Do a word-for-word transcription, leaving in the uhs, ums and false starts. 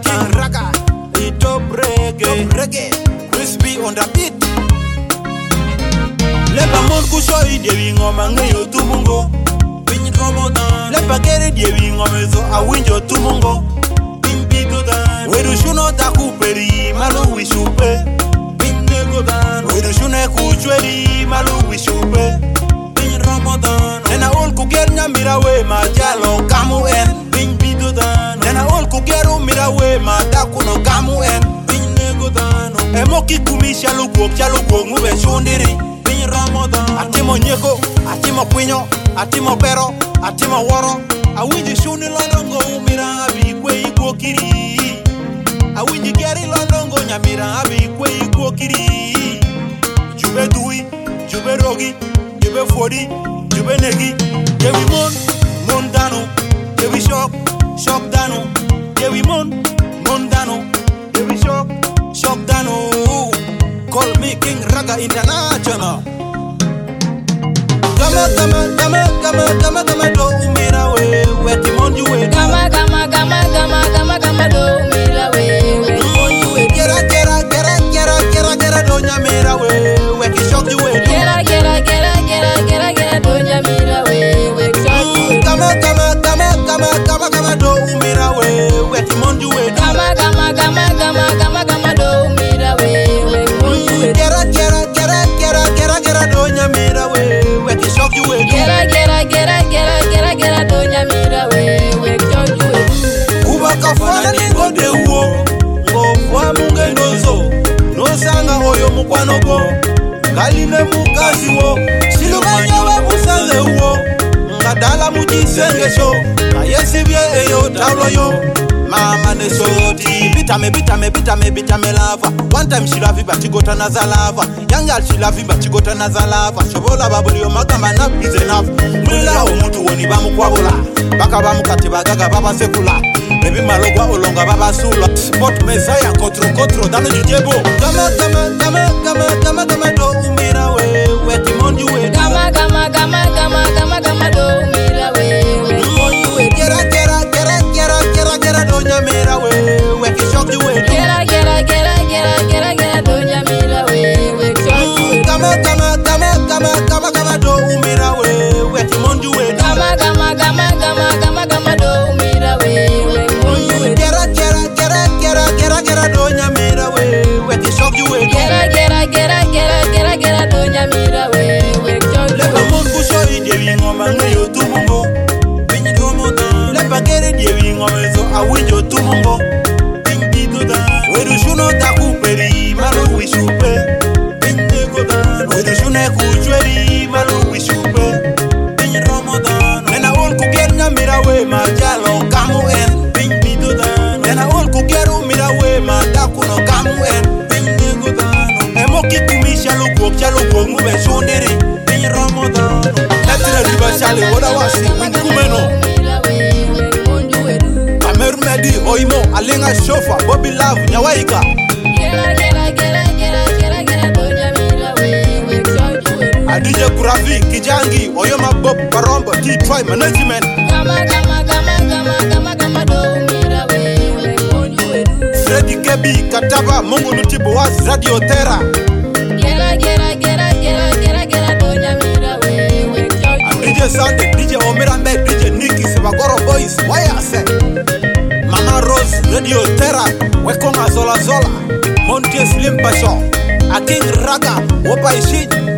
King Raga, the top reggae, top reggae, crispy on the beat. Lepa mon kusho idewi ngoma ngayo tumungo. Pin Ramadan. Lepa kere idewi ngoma zo awinjo tumungo. Pin bigodan. Wedu shuno takuperi malu wishupe. Pin bigodan. Wedu shune kuchweri malu wishupe. Pin Ramadan. Nena ol kuger nyamira we majalo kamu en. Pin bigodan. Nena ol kugeru mira we madakuno kamu en. Pin bigodan. Emoki kumi shalu gok shalu gok mube shundiri. Ramadan. Atimo nyeko, atimo kwinyo, atimo pero, atimo woro. Awinji shuni londongo umira abi kwe iko kiri. Awinji geri londongo nyamira abi kwe iko kiri. Jube dui, jube rogi, jube fodi, jube negi. Yewi mon, mon dano. Yewi shock, shock dano. Yewi mon, mon dano. Yewi shock, shock dano. Call me King Raga International. Gama gama gama gama gama gama do umira we we timonju we gama gama gama gama gama gama do umira we we timonju we gera gera gera gera gera gera do nyamira we we kishokju we gera gera gera gera gera gera do nyamira we we kishokju we gama gama gama gama gama gama do umira we we timonju we gama gama gama gama gama gama do umira we we timonju we gera gera gera gera gera gera do nyamira we Gera gera gera gera gera gera do nyamira we we kishokju we Kuba kafana ningo de uo Ngo kwa munge nozo No sanga hoyo mukwano go Kaline mukazi wo Silumanya we musanze uo Ngadala mujisenge sho Kayesi bie eyo taulo yo Mama ne shoti Bitame bitame bitame bitame lava One time she love but she got another lava Young girl she love but she got another lava Shobola babuli yo makama enough is enough Mulila umutu woni bamu kwabula Baka bamu katiba gaga baba sekula Baby malogwa olonga baba sula Spot mezaya kotro kotro dano jijebo Gama gama gama gama gama gama do umira we We timonju we Gama gama gama gama gama gama do umira we We timonju we Gera gera gera gera gera gera do nyamira we We kishokju we Gera gera gera gera gera gera do nyamira we We kishokju we Gama gama gama gama gama gama do umira we We timonju we Gama gama gama gama gama gama do umira we We timonju we Gera gera gera gera gera gera do nyamira we We kishokju we Gera gera gera gera gera gera do nyamira we We kishokju Lepa mon kusho idewi ngoma ngayo tumungo Pinyi Ramadan Lepa kere idewi ngoma zo awinjo tumungo Pinyi bigodan Wedu shuno takuperi malu wishupe Pinyi bigodan Wedu shune kuchweri malu wishupe Pinyi Ramadan Nena ol kuger nyamira we majalo kamu en Pinyi bigodan Nena ol kugeru mira we madakuno kamu en Pinyi bigodan Emoki kumi shalu gok shalu gok mube shundiri Pinyi Ramadan Let's riba shali woda wasi win kumeno Kameru Medi Oimo Alinga Shofa Bobby Love Nyawaika Gera gera gera gera gera gera do nyamira we we kishokju we Adije Kurafi Kijangi Oyoma Bob Parombo T-Try Management Gama gama gama gama gama gama do umira we we timonju we Freddy Kebi Kataba Mungu Nutibo was Radio Terra Gera gera gera gera gera gera do nyamira we we kishokju we D J Sunday D J Omirambe D J Nicky Sebagoro Boys Wayase Mama Rose Radio Terra Wekonga Zola Zola Monte Slim Pasho A King Raga Wopa Ishid